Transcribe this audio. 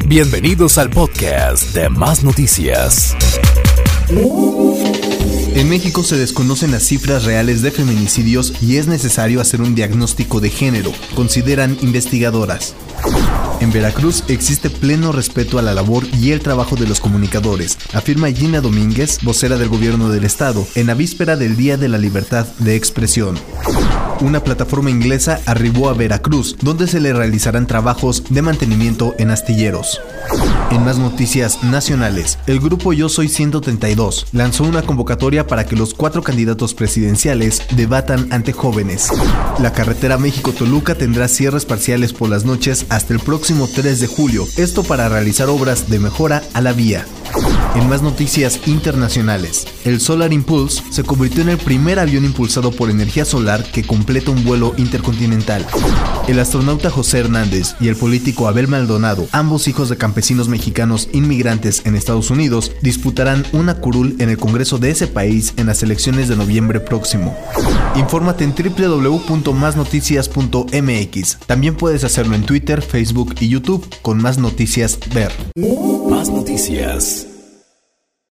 Bienvenidos al podcast de Más Noticias. En México se desconocen las cifras reales de feminicidios y es necesario hacer un diagnóstico de género, consideran investigadoras. En Veracruz existe pleno respeto a la labor y el trabajo de los comunicadores, afirma Gina Domínguez, vocera del gobierno del estado, en la víspera del Día de la Libertad de Expresión. Una plataforma inglesa arribó a Veracruz, donde se le realizarán trabajos de mantenimiento en astilleros. En más noticias nacionales, el grupo Yo Soy 132 lanzó una convocatoria para que los 4 candidatos presidenciales debatan ante jóvenes. La carretera México-Toluca tendrá cierres parciales por las noches hasta el próximo 3 de julio, esto para realizar obras de mejora a la vía. En más noticias internacionales, el Solar Impulse se convirtió en el primer avión impulsado por energía solar que completa un vuelo intercontinental. El astronauta José Hernández y el político Abel Maldonado, ambos hijos de campesinos mexicanos inmigrantes en Estados Unidos, disputarán una curul en el Congreso de ese país en las elecciones de noviembre próximo. Infórmate en www.masnoticias.mx. También puedes hacerlo en Twitter, Facebook y YouTube con Más Noticias Ver. Más Noticias.